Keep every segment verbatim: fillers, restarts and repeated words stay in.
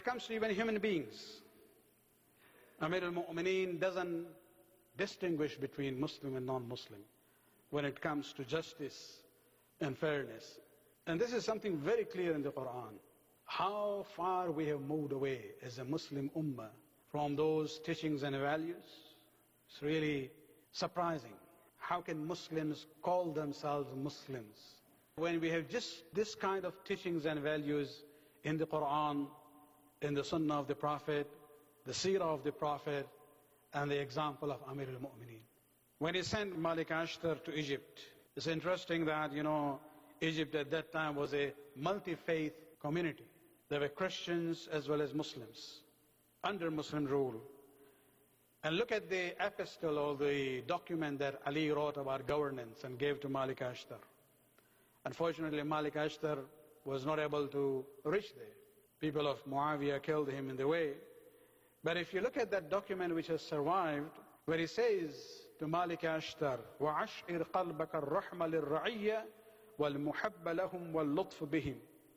it comes to even human beings, Amir al-Mu'mineen doesn't distinguish between Muslim and non-Muslim when it comes to justice and fairness. And this is something very clear in the Quran. How far we have moved away as a Muslim ummah from those teachings and values. It's really surprising. How can Muslims call themselves Muslims when we have just this kind of teachings and values in the Quran, in the Sunnah of the Prophet, the Seerah of the Prophet, and the example of Amir al-Mu'mineen? When he sent Malik Ashtar to Egypt, it's interesting that, you know, Egypt at that time was a multi-faith community. There were Christians as well as Muslims under Muslim rule. And look at the epistle or the document that Ali wrote about governance and gave to Malik Ashtar. Unfortunately, Malik Ashtar was not able to reach there. People of Muawiyah killed him in the way. But if you look at that document which has survived, where he says to Malik Ashtar, وَعَشْعِرْ قَلْبَكَ الرَّحْمَ لِلرَّعِيَّةِ وَالْمُحَبَّ لَهُمْ وَاللُّطْفُ بِهِمْ.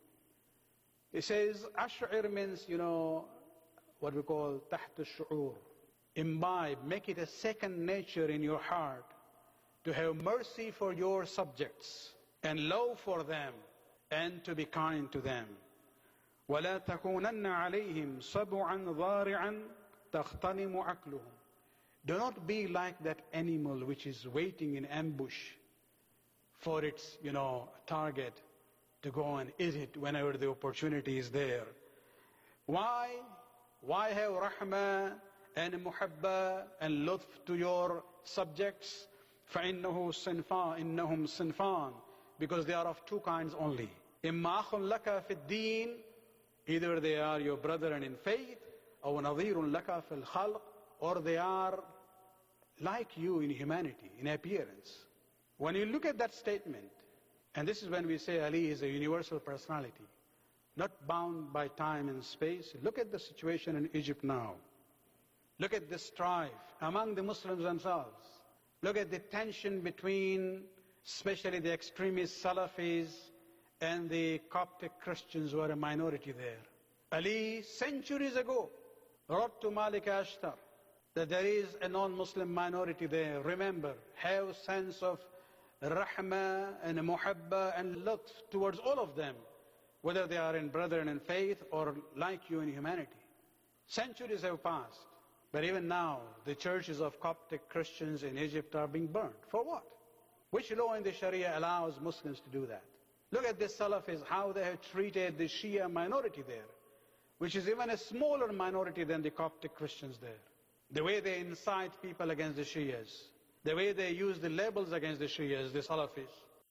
He says, Ash'ir means, you know, what we call تحت الشعور. Imbibe, make it a second nature in your heart to have mercy for your subjects and love for them and to be kind to them. وَلَا تَكُونَنَّ عَلَيْهِمْ صَبُعًا ضَارِعًا تَخْتَنِمُ عَقْلُهُمْ. Do not be like that animal which is waiting in ambush for its, you know, target to go and eat it whenever the opportunity is there. Why? Why have rahmah and muhabba and lutf to your subjects? فَإِنَّهُ صِنْفَانِ إِنَّهُمْ صِنْفَانِ. Because they are of two kinds only. إِمَّا أَخٌ لَكَ فِي الدِّينِ. Either they are your brethren in faith, or نَظِيرٌ لَكَ فِي الْخَلْقِ, or they are like you in humanity, in appearance. When you look at that statement, and this is when we say Ali is a universal personality, not bound by time and space. Look at the situation in Egypt now. Look at the strife among the Muslims themselves. Look at the tension between especially the extremist Salafis and the Coptic Christians who are a minority there. Ali, centuries ago, wrote to Malik Ashtar that there is a non-Muslim minority there. Remember, have sense of rahmah and muhabba and lutf towards all of them, whether they are in brethren in faith or like you in humanity. Centuries have passed, but even now the churches of Coptic Christians in Egypt are being burned. For what? Which law in the Sharia allows Muslims to do that? Look at the Salafis, how they have treated the Shia minority there, which is even a smaller minority than the Coptic Christians there. The way they incite people against the Shias, the way they use the labels against the Shias, the Salafis.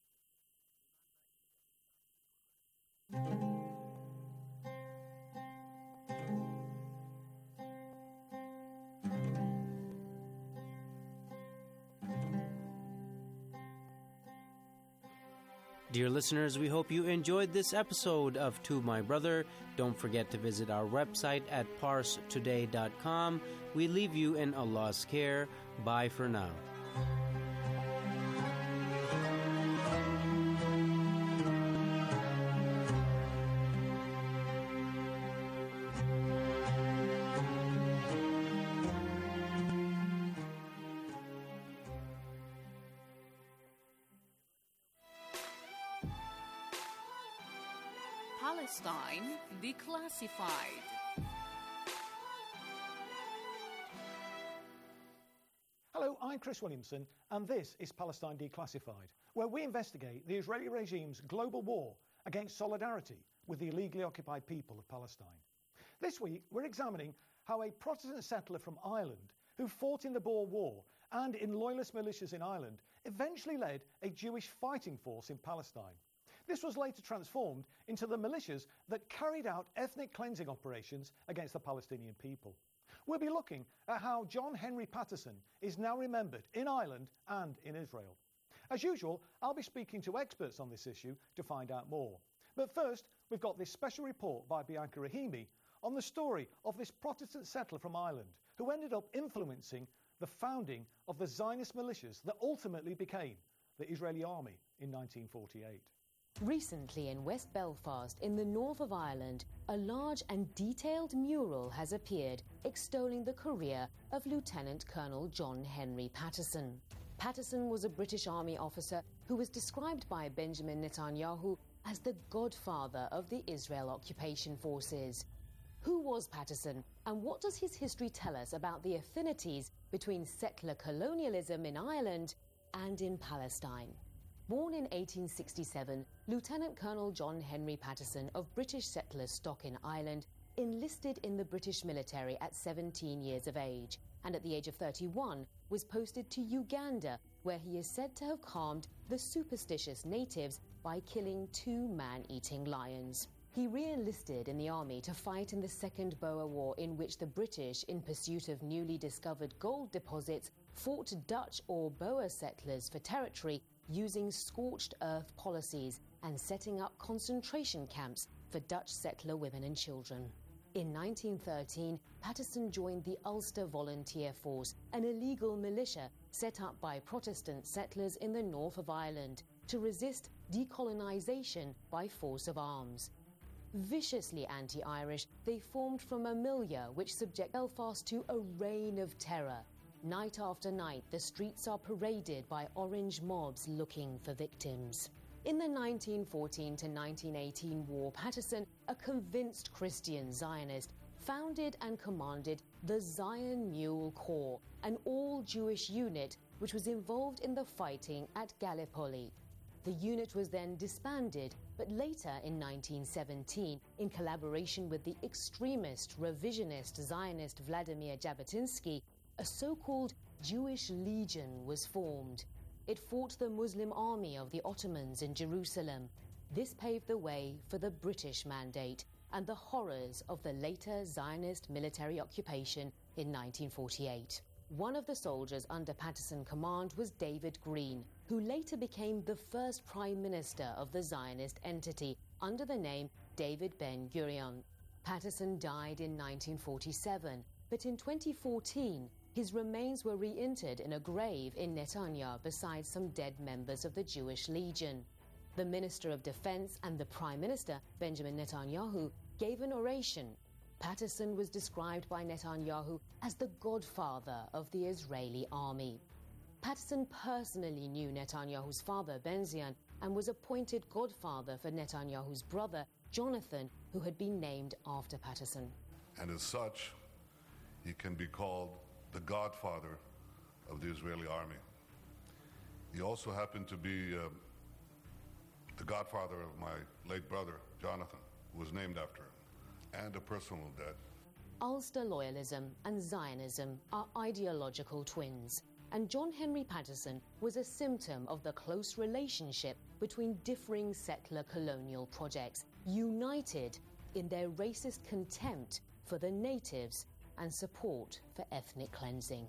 Dear listeners, we hope you enjoyed this episode of To My Brother. Don't forget to visit our website at parse today dot com. We leave you in Allah's care. Bye for now. Palestine Declassified. Hello, I'm Chris Williamson, and this is Palestine Declassified, where we investigate the Israeli regime's global war against solidarity with the illegally occupied people of Palestine. This week, we're examining how a Protestant settler from Ireland who fought in the Boer War and in loyalist militias in Ireland eventually led a Jewish fighting force in Palestine. This was later transformed into the militias that carried out ethnic cleansing operations against the Palestinian people. We'll be looking at how John Henry Patterson is now remembered in Ireland and in Israel. As usual, I'll be speaking to experts on this issue to find out more. But first, we've got this special report by Bianca Rahimi on the story of this Protestant settler from Ireland who ended up influencing the founding of the Zionist militias that ultimately became the Israeli army in nineteen forty-eight. Recently in West Belfast, in the north of Ireland, a large and detailed mural has appeared extolling the career of Lieutenant Colonel John Henry Patterson. Patterson was a British Army officer who was described by Benjamin Netanyahu as the godfather of the Israel occupation forces. Who was Patterson, and what does his history tell us about the affinities between settler colonialism in Ireland and in Palestine? Born in eighteen sixty-seven, Lieutenant Colonel John Henry Patterson of British settlers stock in Ireland enlisted in the British military at seventeen years of age, and at the age of thirty-one was posted to Uganda, where he is said to have calmed the superstitious natives by killing two man-eating lions. He re-enlisted in the army to fight in the Second Boer War, in which the British, in pursuit of newly discovered gold deposits, fought Dutch or Boer settlers for territory using scorched earth policies and setting up concentration camps for Dutch settler women and children. In nineteen thirteen, Patterson joined the Ulster Volunteer Force, an illegal militia set up by Protestant settlers in the north of Ireland to resist decolonisation by force of arms. Viciously anti-Irish, they formed from a milieu which subject Belfast to a reign of terror. Night after night, the streets are paraded by orange mobs looking for victims. In the nineteen fourteen to nineteen eighteen war, Patterson, a convinced Christian Zionist, founded and commanded the Zion Mule Corps, an all-Jewish unit which was involved in the fighting at Gallipoli. The unit was then disbanded, but later in nineteen seventeen, in collaboration with the extremist, revisionist Zionist Vladimir Jabotinsky, a so-called Jewish Legion was formed. It fought the Muslim army of the Ottomans in Jerusalem. This paved the way for the British Mandate and the horrors of the later Zionist military occupation in nineteen forty-eight. One of the soldiers under Patterson command was David Green, who later became the first Prime Minister of the Zionist entity under the name David Ben-Gurion. Patterson died in nineteen forty-seven, but in twenty fourteen, his remains were reinterred in a grave in Netanya beside some dead members of the Jewish Legion. The Minister of Defense and the Prime Minister, Benjamin Netanyahu, gave an oration. Patterson was described by Netanyahu as the godfather of the Israeli army. Patterson personally knew Netanyahu's father, Benzion, and was appointed godfather for Netanyahu's brother, Jonathan, who had been named after Patterson. And as such, he can be called the godfather of the Israeli army. He also happened to be uh, the godfather of my late brother, Jonathan, who was named after him, and a personal debt. Ulster loyalism and Zionism are ideological twins, and John Henry Patterson was a symptom of the close relationship between differing settler colonial projects, united in their racist contempt for the natives and support for ethnic cleansing.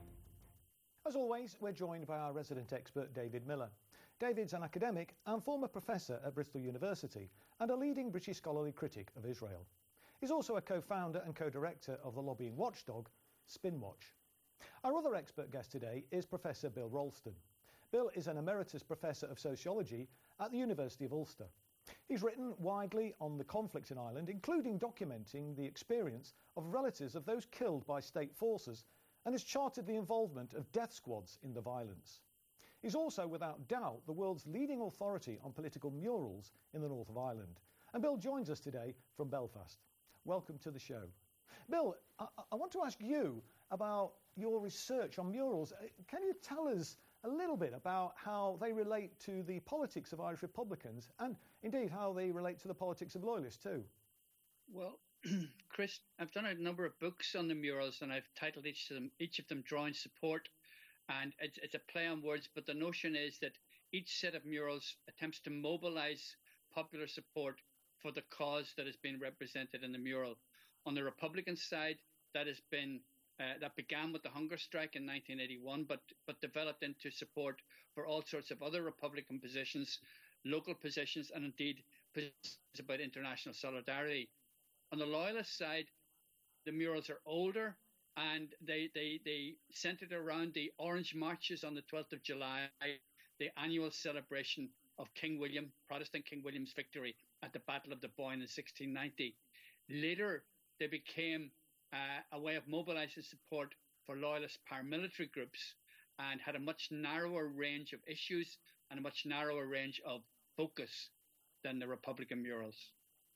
As always, we're joined by our resident expert, David Miller. David's an academic and former professor at Bristol University and a leading British scholarly critic of Israel. He's also a co-founder and co-director of the lobbying watchdog, Spinwatch. Our other expert guest today is Professor Bill Ralston. Bill is an emeritus professor of sociology at the University of Ulster. He's written widely on the conflicts in Ireland, including documenting the experience of relatives of those killed by state forces, and has charted the involvement of death squads in the violence. He's also, without doubt, the world's leading authority on political murals in the north of Ireland. And Bill joins us today from Belfast. Welcome to the show. Bill, I, I want to ask you about your research on murals. Can you tell us a little bit about how they relate to the politics of Irish Republicans and indeed how they relate to the politics of Loyalists too? Well, Chris, I've done a number of books on the murals and I've titled each of them, each of them Drawing Support. And it's, it's a play on words, but the notion is that each set of murals attempts to mobilize popular support for the cause that has been represented in the mural. On the Republican side, that has been Uh, that began with the hunger strike in nineteen eighty-one, but but developed into support for all sorts of other Republican positions, local positions, and indeed positions about international solidarity. On the Loyalist side, the murals are older, and they they they centered around the Orange Marches on the twelfth of July, the annual celebration of King William, Protestant King William's victory at the Battle of the Boyne in sixteen ninety. Later, they became uh, a way of mobilizing support for loyalist paramilitary groups and had a much narrower range of issues and a much narrower range of focus than the Republican murals.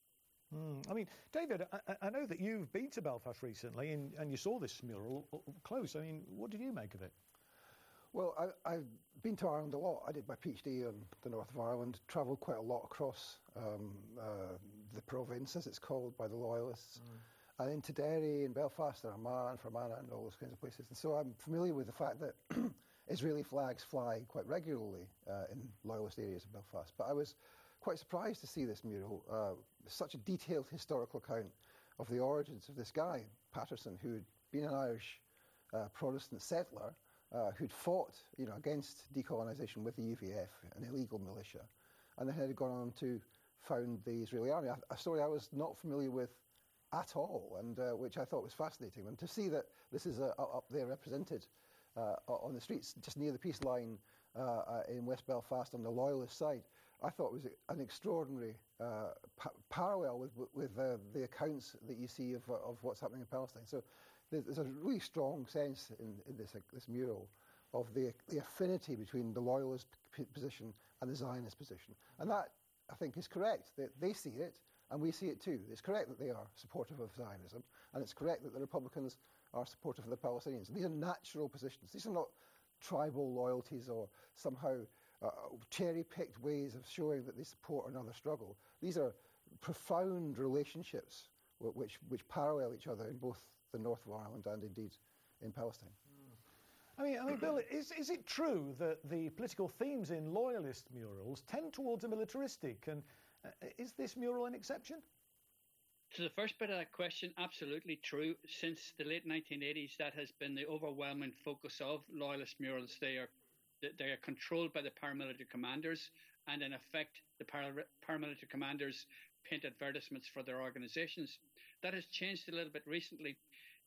Mm. I mean, David, I, I know that you've been to Belfast recently and, and you saw this mural close. I mean, what did you make of it? Well, I, I've been to Ireland a lot. I did my PhD on the north of Ireland, travelled quite a lot across um, uh, the province, as it's called, by the Loyalists, mm. and into Derry and Belfast and Armagh and Fermanagh and all those kinds of places. And so I'm familiar with the fact that Israeli flags fly quite regularly uh, in Loyalist areas of Belfast. But I was quite surprised to see this mural, uh, such a detailed historical account of the origins of this guy, Patterson, who'd been an Irish uh, Protestant settler, Uh, who'd fought, you know, against decolonisation with the U V F, an illegal militia, and then had gone on to found the Israeli army, a, a story I was not familiar with at all, and uh, which I thought was fascinating. And to see that this is uh, up there represented uh, on the streets, just near the peace line uh, uh, in West Belfast on the Loyalist side, I thought was an extraordinary uh, pa- parallel with, with uh, the accounts that you see of, of what's happening in Palestine. So there's a really strong sense in, in this, uh, this mural of the, the affinity between the Loyalist p- position and the Zionist position. And that, I think, is correct. They, they see it, and we see it too. It's correct that they are supportive of Zionism, and it's correct that the Republicans are supportive of the Palestinians. These are natural positions. These are not tribal loyalties or somehow uh, cherry-picked ways of showing that they support another struggle. These are profound relationships w- which, which parallel each other in both the north of Ireland and indeed in Palestine. I mean, I mean, Bill, is, is it true that the political themes in Loyalist murals tend towards a militaristic, and uh, is this mural an exception? To the first bit of that question, absolutely true. Since the late nineteen eighties, that has been the overwhelming focus of Loyalist murals. They are they are controlled by the paramilitary commanders, and in effect, the para- paramilitary commanders paint advertisements for their organizations. That has changed a little bit recently.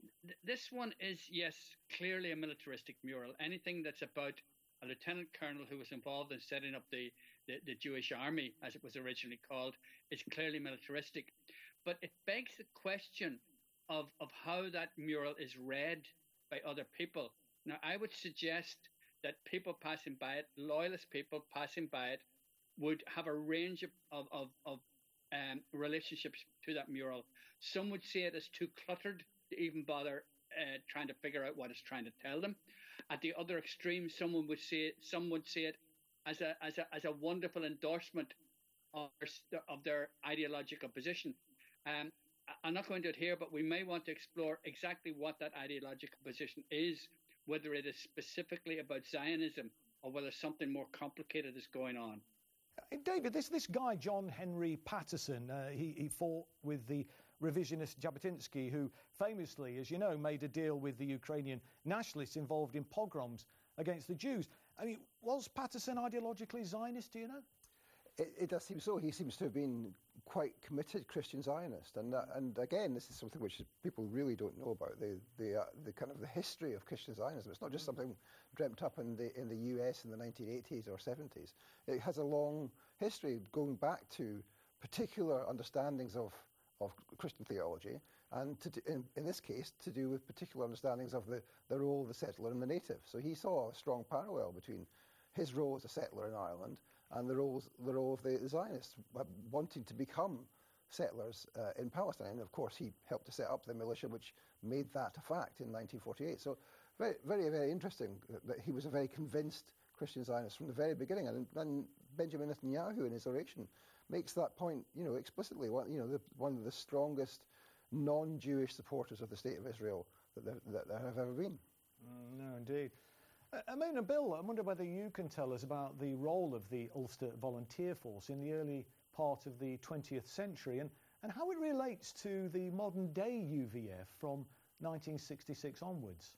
This one is, yes, clearly a militaristic mural. Anything that's about a lieutenant colonel who was involved in setting up the, the, the Jewish army, as it was originally called, is clearly militaristic. But it begs the question of, of how that mural is read by other people. Now, I would suggest that people passing by it, loyalist people passing by it, would have a range of, of, of, of um, relationships to that mural. Some would see it as too cluttered to even bother uh, trying to figure out what it's trying to tell them. At the other extreme, someone would see it, some would see it as a as a as a wonderful endorsement of their, of their ideological position. Um, I'm not going to it here, but we may want to explore exactly what that ideological position is, whether it is specifically about Zionism or whether something more complicated is going on. David, this this guy, John Henry Patterson, uh, he, he fought with the revisionist Jabotinsky, who famously, as you know, made a deal with the Ukrainian nationalists involved in pogroms against the Jews. I mean, was Patterson ideologically Zionist, do you know? It, it does seem so. He seems to have been quite committed Christian Zionist, and uh, and again, this is something which people really don't know about the the uh, the kind of the history of Christian Zionism. It's not just something dreamt up in the in the U S in the nineteen eighties or seventies. It has a long history going back to particular understandings of of Christian theology, and to, in, in this case, to do with particular understandings of the, the role of the settler and the native. So he saw a strong parallel between his role as a settler in Ireland and the, roles, the role of the Zionists wanting to become settlers uh, in Palestine. And of course, he helped to set up the militia which made that a fact in nineteen forty-eight. So very, very, very interesting that he was a very convinced Christian Zionist from the very beginning. And, and Benjamin Netanyahu in his oration makes that point, you know, explicitly. One, you know, the, one of the strongest non-Jewish supporters of the State of Israel that there, that there have ever been. Mm, no, indeed. Uh, I mean, Bill, I wonder whether you can tell us about the role of the Ulster Volunteer Force in the early part of the twentieth century and, and how it relates to the modern-day U V F from nineteen sixty-six onwards.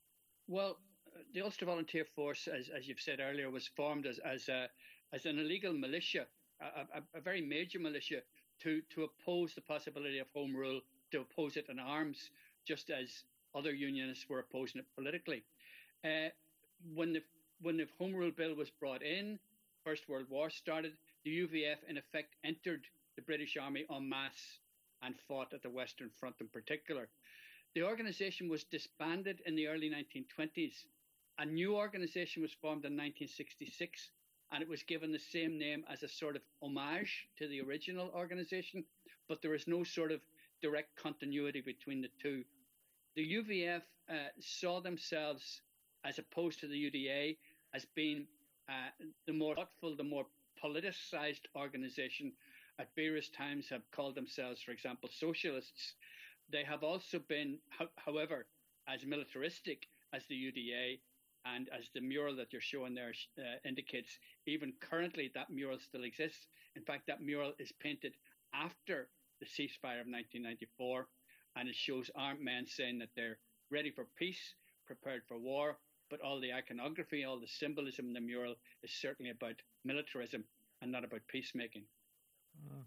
Well, the Ulster Volunteer Force, as, as you've said earlier, was formed as, as, a, as an illegal militia, a, a, a very major militia, to, to oppose the possibility of Home Rule, to oppose it in arms, just as other unionists were opposing it politically. Uh, when the when the Home Rule Bill was brought in, First World War started, the U V F in effect entered the British Army en masse and fought at the Western Front in particular. The organisation was disbanded in the early nineteen twenties. A new organisation was formed in nineteen sixty-six, and it was given the same name as a sort of homage to the original organisation, but there is no sort of direct continuity between the two. The U V F uh, saw themselves, as opposed to the U D A, as being uh, the more thoughtful, the more politicised organisation. At various times have called themselves, for example, socialists. They have also been, ho- however, as militaristic as the U D A, and as the mural that you're showing there uh, indicates, even currently that mural still exists. In fact, that mural is painted after the ceasefire of nineteen ninety-four, and it shows armed men saying that they're ready for peace, prepared for war, but all the iconography, all the symbolism in the mural is certainly about militarism and not about peacemaking. Mm.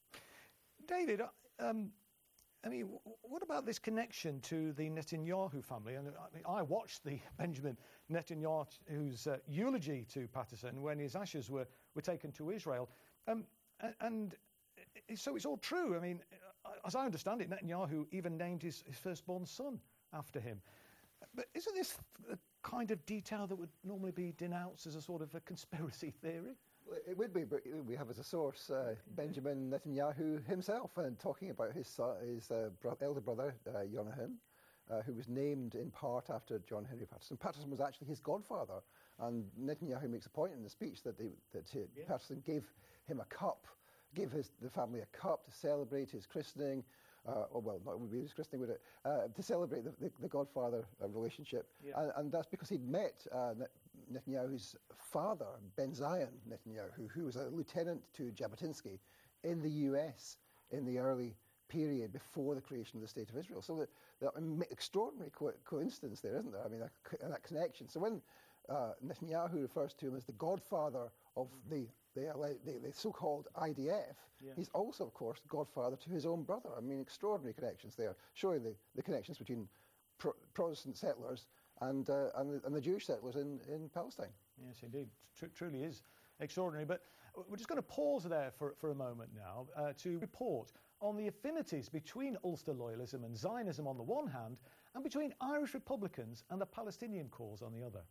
David, um, I mean, what about this connection to the Netanyahu family? And I, mean, I watched the Benjamin Netanyahu's uh, eulogy to Patterson when his ashes were, were taken to Israel. Um, and, and so it's all true. I mean, as I understand it, Netanyahu even named his, his firstborn son after him. But isn't this the kind of detail that would normally be denounced as a sort of a conspiracy theory? Well, it would be, but we have as a source uh, Benjamin Netanyahu himself, and talking about his son, his uh, bro- elder brother, uh, Yonahan, uh, who was named in part after John Henry Patterson. Patterson was actually his godfather, and Netanyahu makes a point in the speech that, they, that he, yeah. Patterson gave him a cup, gave his, the family a cup to celebrate his christening. Uh, oh, well, not would be his christening, would it? Uh, to celebrate the, the, the godfather uh, relationship. Yeah. And, and that's because he'd met uh, Netanyahu's father, Ben Zion Netanyahu, who was a lieutenant to Jabotinsky in the U S in the early period before the creation of the State of Israel. So the, the extraordinary co- coincidence there, isn't there? I mean, that, that connection. So when uh, Netanyahu refers to him as the godfather of the The, the, the so-called I D F, yeah. he's also, of course, godfather to his own brother. I mean, extraordinary connections there, showing the, the connections between pro- Protestant settlers and, uh, and, the, and the Jewish settlers in, in Palestine. Yes, indeed. Tr- truly is extraordinary. But we're just going to pause there for, for a moment now uh, to report on the affinities between Ulster loyalism and Zionism on the one hand, and between Irish Republicans and the Palestinian cause on the other.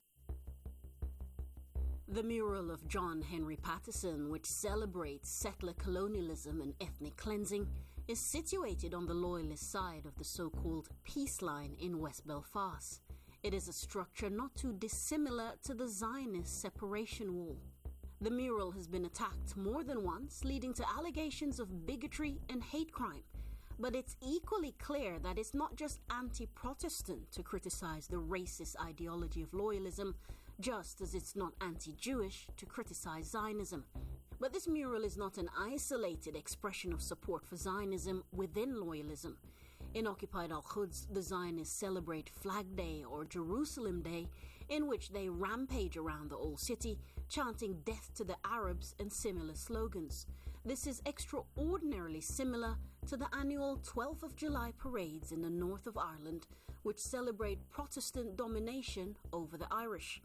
The mural of John Henry Patterson, which celebrates settler colonialism and ethnic cleansing, is situated on the loyalist side of the so-called Peace Line in West Belfast. It is a structure not too dissimilar to the Zionist separation wall. The mural has been attacked more than once, leading to allegations of bigotry and hate crime. But it's equally clear that it's not just anti-Protestant to criticize the racist ideology of loyalism, just as it's not anti-Jewish to criticize Zionism. But this mural is not an isolated expression of support for Zionism within loyalism. In occupied Al-Quds, the Zionists celebrate Flag Day or Jerusalem Day, in which they rampage around the old city, chanting death to the Arabs and similar slogans. This is extraordinarily similar to the annual twelfth of July parades in the north of Ireland, which celebrate Protestant domination over the Irish.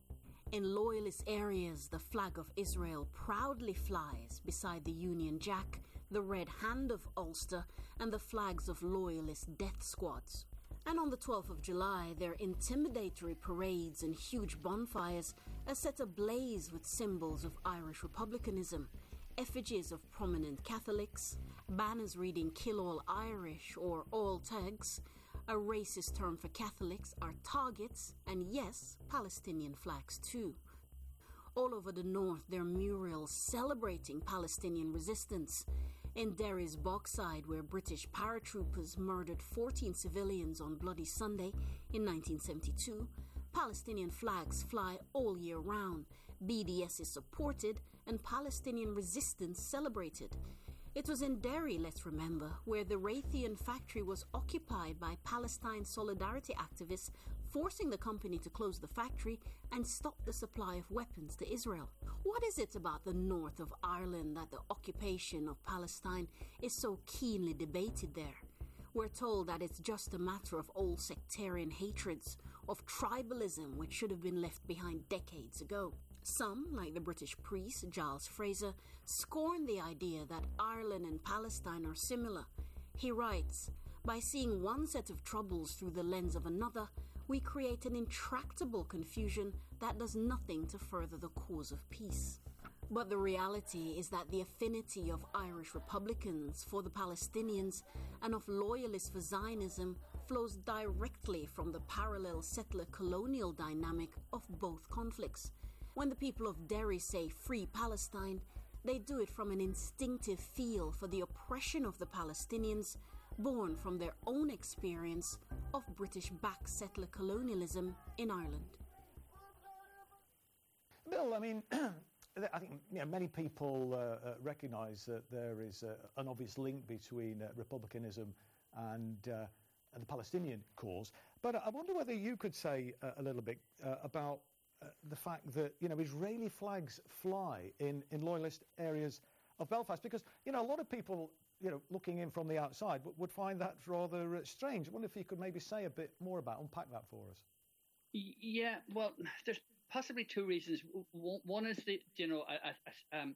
In loyalist areas, the flag of Israel proudly flies beside the Union Jack, the Red Hand of Ulster, and the flags of loyalist death squads. And on the twelfth of July, their intimidatory parades and huge bonfires are set ablaze with symbols of Irish republicanism, effigies of prominent Catholics, banners reading "Kill all Irish" or "All Tags," a racist term for Catholics, are targets, and yes, Palestinian flags too. All over the north, there are murals celebrating Palestinian resistance. In Derry's Bogside, where British paratroopers murdered fourteen civilians on Bloody Sunday in nineteen seventy-two, Palestinian flags fly all year round. B D S is supported and Palestinian resistance celebrated. It was in Derry, let's remember, where the Raytheon factory was occupied by Palestine solidarity activists, forcing the company to close the factory and stop the supply of weapons to Israel. What is it about the north of Ireland that the occupation of Palestine is so keenly debated there? We're told that it's just a matter of old sectarian hatreds, of tribalism which should have been left behind decades ago. Some, like the British priest Giles Fraser, scorn the idea that Ireland and Palestine are similar. He writes, "By seeing one set of troubles through the lens of another, we create an intractable confusion that does nothing to further the cause of peace." But the reality is that the affinity of Irish Republicans for the Palestinians and of loyalists for Zionism flows directly from the parallel settler-colonial dynamic of both conflicts. When the people of Derry say "Free Palestine," they do it from an instinctive feel for the oppression of the Palestinians, born from their own experience of British-backed settler colonialism in Ireland. Bill, I mean, I think you know, many people uh, uh, recognise that there is uh, an obvious link between uh, republicanism and, uh, and the Palestinian cause. But I wonder whether you could say uh, a little bit uh, about uh, the fact that you know Israeli flags fly in, in loyalist areas of Belfast, because you know a lot of people you know looking in from the outside w- would find that rather uh, strange. I wonder if you could maybe say a bit more about, unpack that for us. Yeah, well, there's possibly two reasons. One is the you know a, a, um,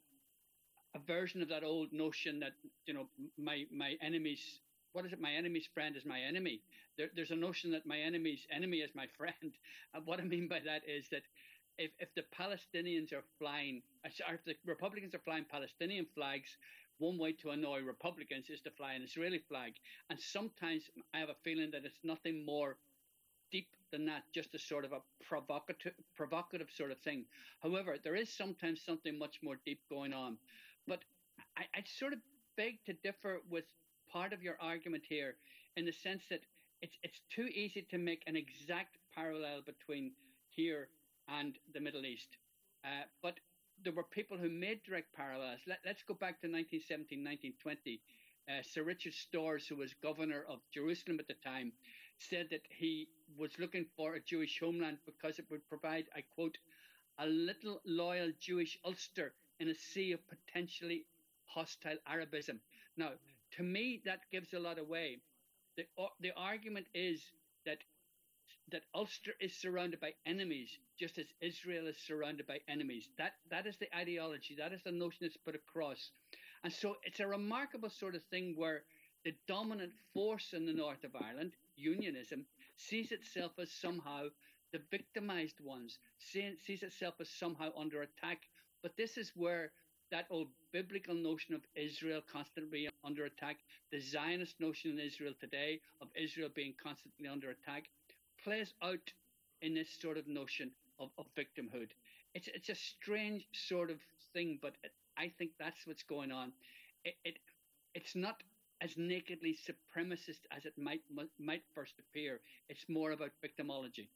a version of that old notion that you know my my enemy's what is it? My enemy's friend is my enemy. There, there's a notion that my enemy's enemy is my friend. And what I mean by that is that if if the Palestinians are flying, or if the Republicans are flying Palestinian flags, one way to annoy Republicans is to fly an Israeli flag. And sometimes I have a feeling that it's nothing more deep than that, just a sort of a provocative, provocative sort of thing. However, there is sometimes something much more deep going on. But I, I sort of beg to differ with part of your argument here, in the sense that it's it's too easy to make an exact parallel between here and the Middle East. Uh, but there were people who made direct parallels. Let, let's go back to nineteen seventeen, nineteen twenty. Uh, Sir Richard Storrs, who was governor of Jerusalem at the time, said that he was looking for a Jewish homeland because it would provide, I quote, "a little loyal Jewish Ulster in a sea of potentially hostile Arabism." Now, to me, that gives a lot away. The, uh, the argument is that that Ulster is surrounded by enemies, just as Israel is surrounded by enemies. That that is the ideology. That is the notion that's put across. And so it's a remarkable sort of thing where the dominant force in the north of Ireland, unionism, sees itself as somehow the victimized ones, sees itself as somehow under attack. But this is where that old biblical notion of Israel constantly under attack, the Zionist notion in Israel today of Israel being constantly under attack, plays out in this sort of notion of, of victimhood. It's it's a strange sort of thing, but it, I think that's what's going on. It, it it's not as nakedly supremacist as it might might first appear. It's more about victimology.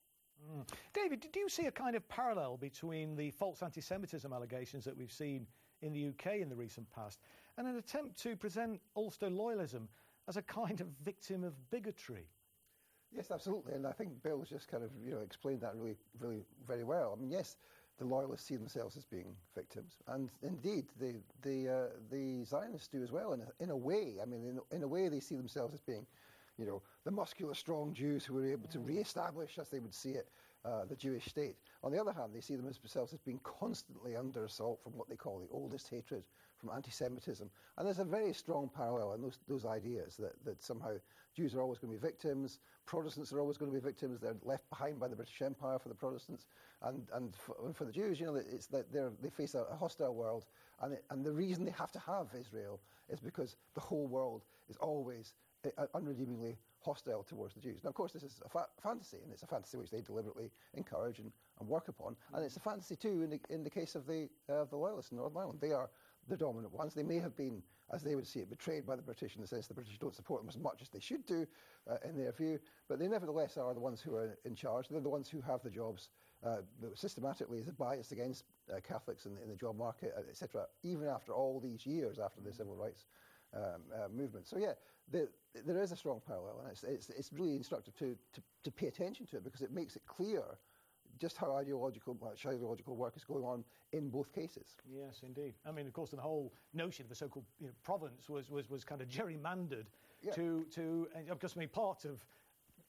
Mm. David, do you see a kind of parallel between the false anti-Semitism allegations that we've seen in the U K in the recent past and an attempt to present Ulster loyalism as a kind of victim of bigotry? Yes, absolutely, and I think Bill's just kind of you know explained that really, really very well. I mean, yes, the loyalists see themselves as being victims, and indeed the the uh, the Zionists do as well. In a, in a way, I mean, in, in a way, they see themselves as being, you know, the muscular, strong Jews who were able to re-establish, as they would see it, uh, the Jewish state. On the other hand, they see themselves as being constantly under assault from what they call the oldest hatred, from anti-Semitism. And there's a very strong parallel in those, those ideas that, that somehow Jews are always going to be victims, Protestants are always going to be victims, they're left behind by the British Empire for the Protestants, and, and, for, and for the Jews, you know, it's that they're, they face a, a hostile world, and, it, and the reason they have to have Israel is because the whole world is always uh, unredeemingly hostile towards the Jews. Now, of course, this is a fa- fantasy, and it's a fantasy which they deliberately encourage and, and work upon, and it's a fantasy too in the, in the case of the, uh, the Loyalists in Northern Ireland. They are the dominant ones. They may have been, as they would see it, betrayed by the British in the sense the British don't support them as much as they should do uh, in their view, but they nevertheless are the ones who are in charge. They're the ones who have the jobs. Uh, systematically is a bias against uh, Catholics in, in the job market, et cetera, even after all these years after the civil rights um, uh, movement. So yeah, the, there is a strong parallel, and it's, it's, it's really instructive to, to, to pay attention to it, because it makes it clear just how ideological, much ideological work is going on in both cases. Yes, indeed. I mean, of course, the whole notion of the so-called you know, province was, was, was kind of gerrymandered yeah. to, to, because I mean, part of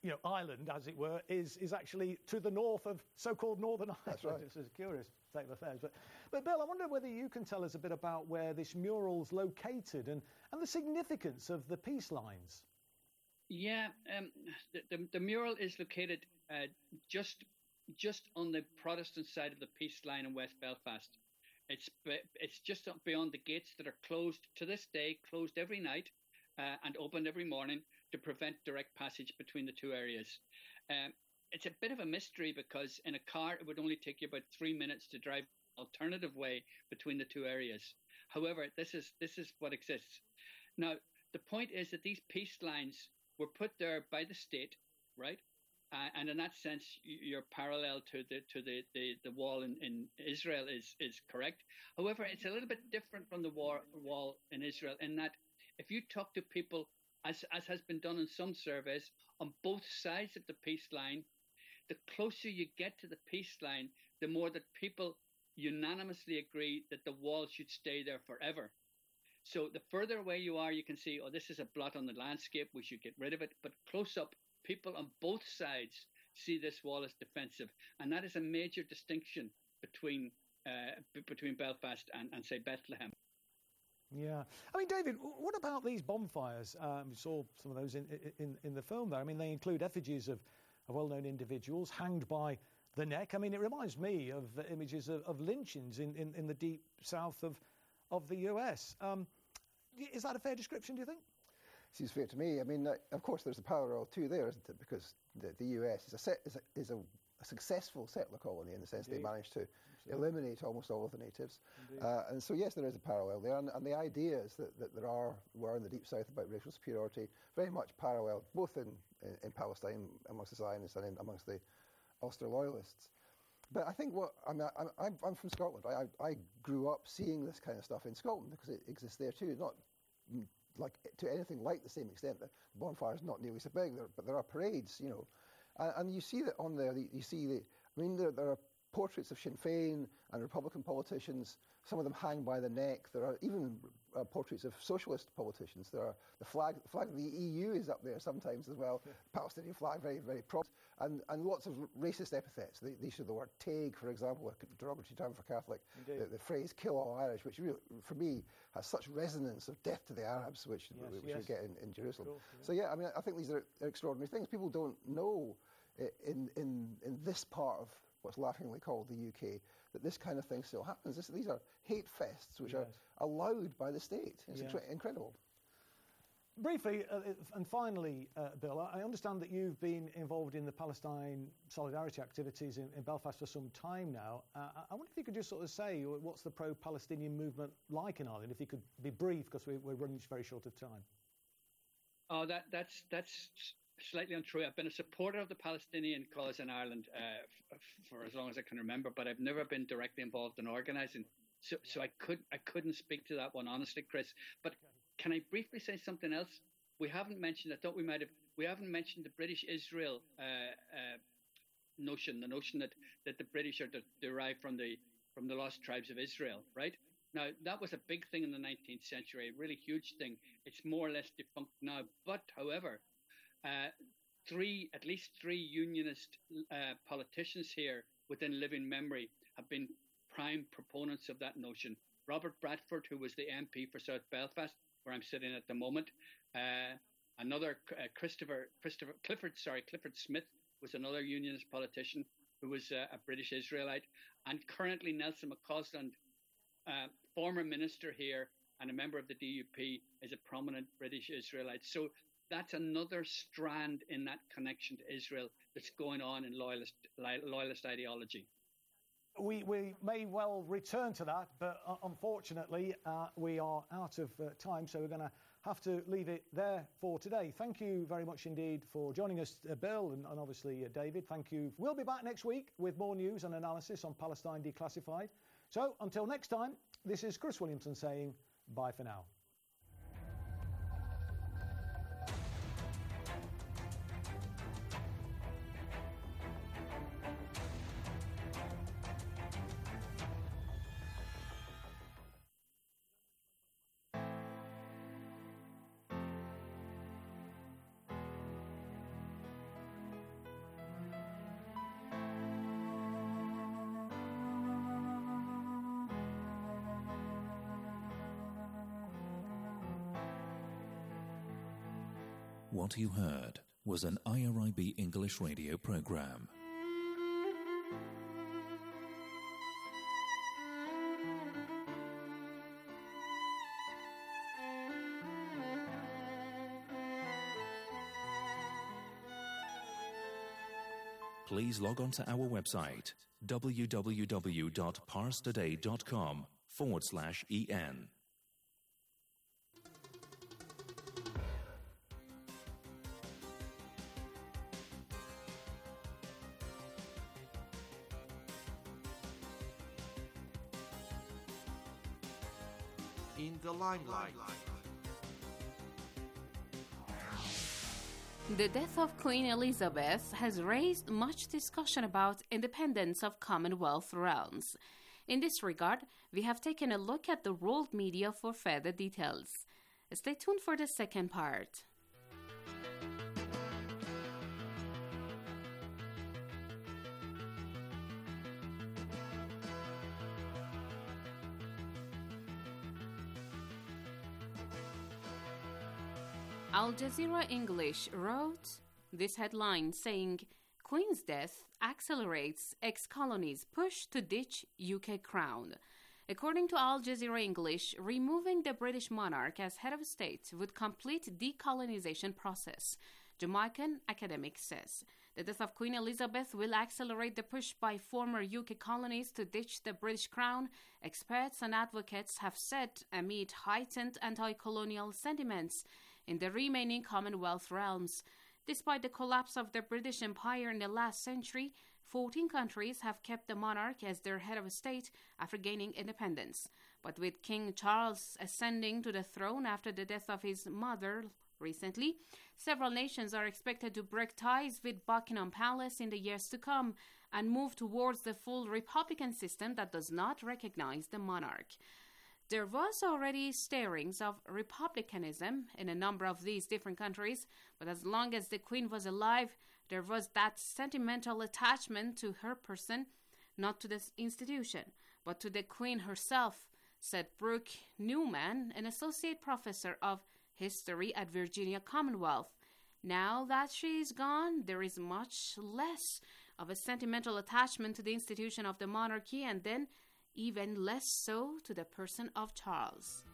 you know, island, as it were, is is actually to the north of so-called Northern Ireland. That's right. It's a curious state of affairs. But, but Bill, I wonder whether you can tell us a bit about where this mural's located and, and the significance of the peace lines. Yeah, um, the, the, the mural is located uh, just just on the Protestant side of the peace line in West Belfast. It's it's just beyond the gates that are closed to this day, closed every night uh, and opened every morning to prevent direct passage between the two areas. Um, it's a bit of a mystery because in a car it would only take you about three minutes to drive an alternative way between the two areas. However, this is this is what exists. Now, the point is that these peace lines were put there by the state, right? Uh, and in that sense, you're parallel to the to the, the, the wall in, in Israel is, is correct. However, it's a little bit different from the war, wall in Israel in that if you talk to people, as, as has been done in some surveys, on both sides of the peace line, the closer you get to the peace line, the more that people unanimously agree that the wall should stay there forever. So the further away you are, you can see, oh, this is a blot on the landscape, we should get rid of it. But close up, people on both sides see this wall as defensive. And that is a major distinction between uh, b- between Belfast and, and, say, Bethlehem. Yeah. I mean, David, what about these bonfires? Um, we saw some of those in, in, in the film there. I mean, they include effigies of, of well-known individuals hanged by the neck. I mean, it reminds me of uh, images of, of lynchings in, in, in the deep south of, of the U S. Um, is that a fair description, do you think? Seems fair to me. I mean, uh, of course, there's a parallel too there, isn't it? Because the, the U S is a set, is a, is a, a successful settler colony in the sense Indeed. They managed to Absolutely. eliminate almost all of the natives. Uh, and so, yes, there is a parallel there. And, and the ideas that, that there are were in the Deep South about racial superiority very much parallel, both in, in, in Palestine amongst the Zionists and in, amongst the Ulster Loyalists. But I think what I mean, I, I'm, I'm from Scotland. I, I, I grew up seeing this kind of stuff in Scotland because it exists there too. Not like to anything like the same extent. The bonfire is not nearly so big, there, but there are parades, you know, and, and you see that on there. You see the. I mean, there, there are portraits of Sinn Féin and Republican politicians. Some of them hang by the neck. There are even uh, portraits of socialist politicians. There are the flag. The flag of the E U is up there sometimes as well. Yeah. Palestinian flag, very, very prominent, and and lots of racist epithets. They, they use the word "taig," for example, a derogatory term for Catholic. The, the phrase "kill all Irish," which really, for me, has such resonance of death to the Arabs, which yes, which yes. we get in, in Jerusalem. Cool, yeah. So yeah, I mean, I think these are extraordinary things. People don't know in in in this part of what's laughingly called the U K, that this kind of thing still happens. This, these are hate fests which yes. are allowed by the state. It's yes. incre- incredible. Briefly, uh, and finally, uh, Bill, I understand that you've been involved in the Palestine solidarity activities in, in Belfast for some time now. Uh, I wonder if you could just sort of say, what's the pro-Palestinian movement like in Ireland, if you could be brief, because we, we're running very short of time. Oh, that, that's that's slightly untrue. I've been a supporter of the Palestinian cause in Ireland uh, f- for as long as I can remember, but I've never been directly involved in organising. So, so I could I couldn't speak to that one honestly, Chris. But can I briefly say something else? We haven't mentioned. I thought we might have. We haven't mentioned the British Israel uh, uh, notion. The notion that, that the British are de- derived from the from the lost tribes of Israel, right? Now, that was a big thing in the nineteenth century, a really huge thing. It's more or less defunct now. But, however, uh, three, at least three unionist uh, politicians here within living memory have been prime proponents of that notion. Robert Bradford, who was the M P for South Belfast, where I'm sitting at the moment. Uh, another, uh, Christopher, Christopher, Clifford, sorry, Clifford Smith was another unionist politician who was uh, a British Israelite. And currently Nelson McCausland, uh, former minister here and a member of the D U P, is a prominent British Israelite. So that's another strand in that connection to Israel that's going on in loyalist, loyalist ideology. We, we may well return to that, but uh, unfortunately uh, we are out of uh, time, so we're going to have to leave it there for today. Thank you very much indeed for joining us, uh, Bill, and, and obviously uh, David. Thank you. We'll be back next week with more news and analysis on Palestine Declassified. So until next time, this is Chris Williamson saying bye for now. What you heard was an I R I B English radio program. Please log on to our website, www.parstoday.com forward slash en. In the limelight. The death of Queen Elizabeth has raised much discussion about independence of Commonwealth realms. In this regard, we have taken a look at the world media for further details. Stay tuned for the second part. Al Jazeera English wrote this headline saying, Queen's death accelerates ex-colonies' push to ditch U K crown. According to Al Jazeera English, removing the British monarch as head of state would complete decolonization process. Jamaican academic says the death of Queen Elizabeth will accelerate the push by former U K colonies to ditch the British crown, experts and advocates have said amid heightened anti-colonial sentiments in the remaining Commonwealth realms. Despite the collapse of the British Empire in the last century, fourteen countries have kept the monarch as their head of state after gaining independence. But with King Charles ascending to the throne after the death of his mother recently, several nations are expected to break ties with Buckingham Palace in the years to come and move towards the full republican system that does not recognize the monarch. There was already stirrings of republicanism in a number of these different countries, but as long as the Queen was alive, there was that sentimental attachment to her person, not to this institution, but to the Queen herself, said Brooke Newman, an associate professor of history at Virginia Commonwealth. Now that she is gone, there is much less of a sentimental attachment to the institution of the monarchy, and then even less so to the person of Charles.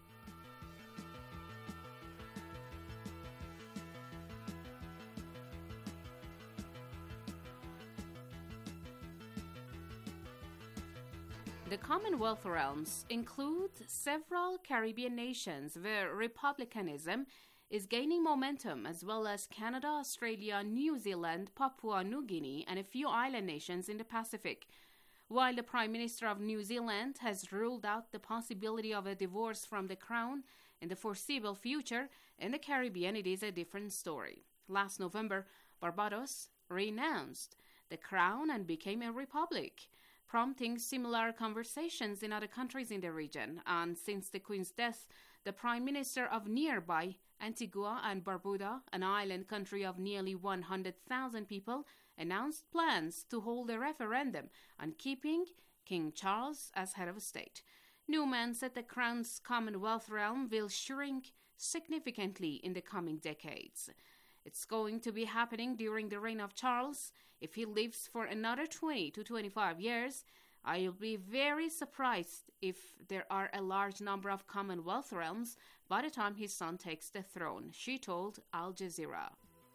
The Commonwealth realms include several Caribbean nations where republicanism is gaining momentum, as well as Canada, Australia, New Zealand, Papua New Guinea, and a few island nations in the Pacific. While the Prime Minister of New Zealand has ruled out the possibility of a divorce from the Crown in the foreseeable future, in the Caribbean it is a different story. Last November, Barbados renounced the Crown and became a republic, prompting similar conversations in other countries in the region. And since the Queen's death, the Prime Minister of nearby Antigua and Barbuda, an island country of nearly one hundred thousand people, announced plans to hold a referendum on keeping King Charles as head of state. Newman said the Crown's Commonwealth realm will shrink significantly in the coming decades. It's going to be happening during the reign of Charles. If he lives for another twenty to twenty-five years, I'll be very surprised if there are a large number of Commonwealth realms by the time his son takes the throne, she told Al Jazeera.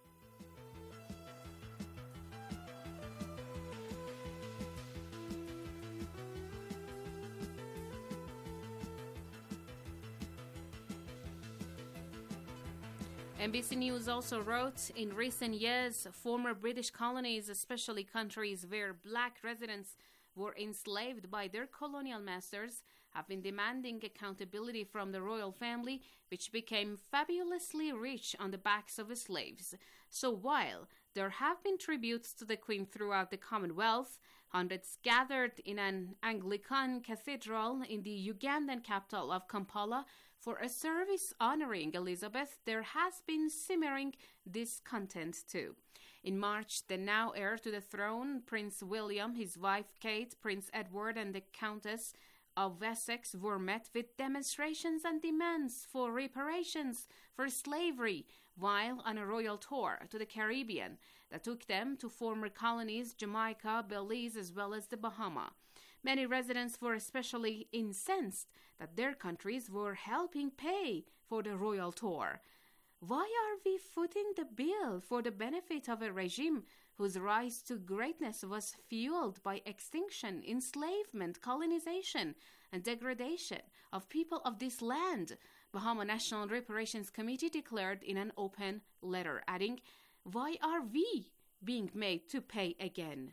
N B C News also wrote, in recent years, former British colonies, especially countries where black residents were enslaved by their colonial masters, have been demanding accountability from the royal family, which became fabulously rich on the backs of slaves. So while there have been tributes to the Queen throughout the Commonwealth, hundreds gathered in an Anglican cathedral in the Ugandan capital of Kampala for a service honoring Elizabeth, there has been simmering discontent too. In March, the now heir to the throne, Prince William, his wife Kate, Prince Edward, and the Countess of Essex were met with demonstrations and demands for reparations for slavery, while on a royal tour to the Caribbean that took them to former colonies Jamaica, Belize, as well as the Bahamas. Many residents were especially incensed that their countries were helping pay for the royal tour. Why are we footing the bill for the benefit of a regime whose rise to greatness was fueled by extinction, enslavement, colonization, and degradation of people of this land? Bahama National Reparations Committee declared in an open letter, adding, "Why are we being made to pay again?"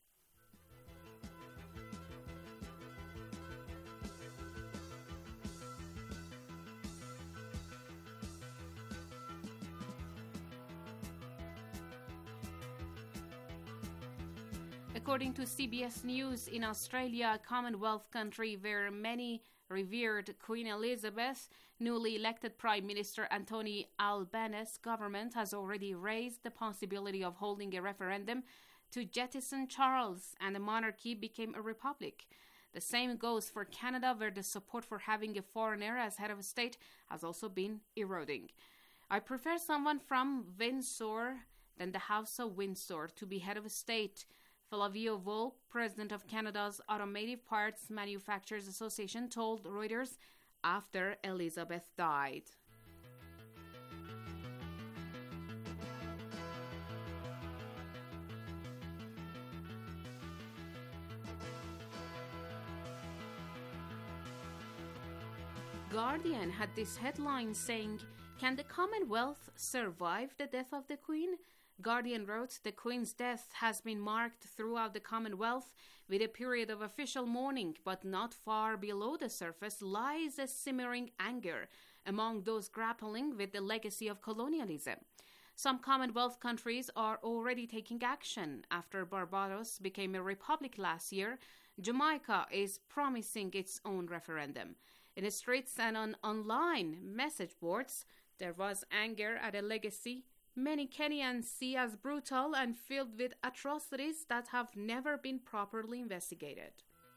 According to C B S News, in Australia, a Commonwealth country where many revered Queen Elizabeth, newly elected Prime Minister Anthony Albanese's government has already raised the possibility of holding a referendum to jettison Charles, and the monarchy became a republic. The same goes for Canada, where the support for having a foreigner as head of state has also been eroding. I prefer someone from Windsor than the House of Windsor to be head of state, Flavio Volpe, president of Canada's Automotive Parts Manufacturers Association, told Reuters after Elizabeth died. Guardian had this headline saying, "Can the Commonwealth survive the death of the Queen?" Guardian wrote, "The Queen's death has been marked throughout the Commonwealth with a period of official mourning, but not far below the surface lies a simmering anger among those grappling with the legacy of colonialism. Some Commonwealth countries are already taking action. After Barbados became a republic last year, Jamaica is promising its own referendum. In the streets and on online message boards, there was anger at a legacy many Kenyans see as brutal and filled with atrocities that have never been properly investigated."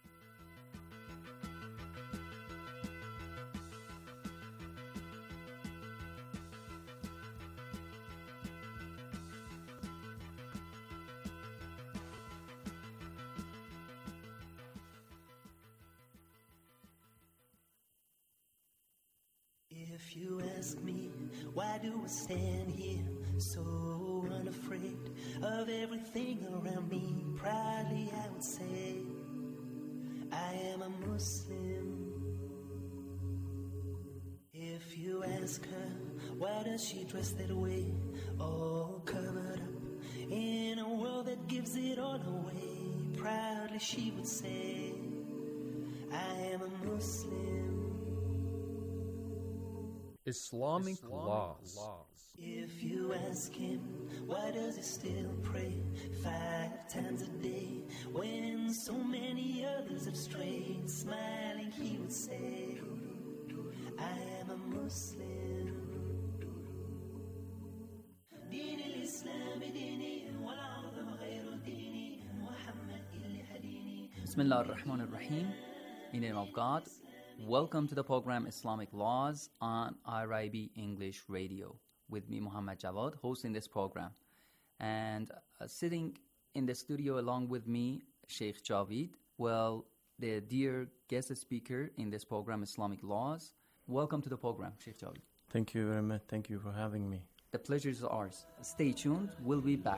If you ask me, why do I stand here so unafraid of everything around me? Proudly I would say, I am a Muslim. If you ask her, why does she dress that way, all covered up in a world that gives it all away? Proudly she would say, I am a Muslim. Islamic, Islamic laws. laws. If you ask him, why does he still pray five times a day when so many others have strayed? Smiling he would say, I am a Muslim. Bismillah ar-Rahman ar-Rahim. In the name of God. Welcome to the program Islamic Laws on I R I B English Radio. With me, Muhammad Jawad, hosting this program. And uh, sitting in the studio along with me, Sheikh Javid. Well, the dear guest speaker in this program, Islamic Laws. Welcome to the program, Sheikh Javid. Thank you very much. Thank you for having me. The pleasure is ours. Stay tuned. We'll be back.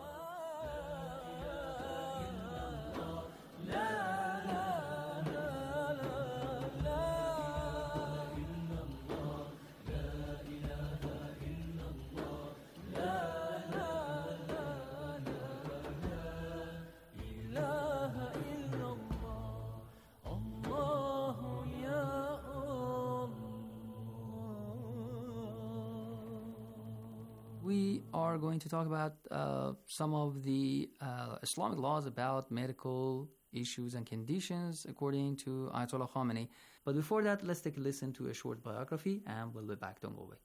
We are going to talk about uh, some of the uh, Islamic laws about medical issues and conditions according to Ayatollah Khamenei. But before that, let's take a listen to a short biography and we'll be back. Don't go away.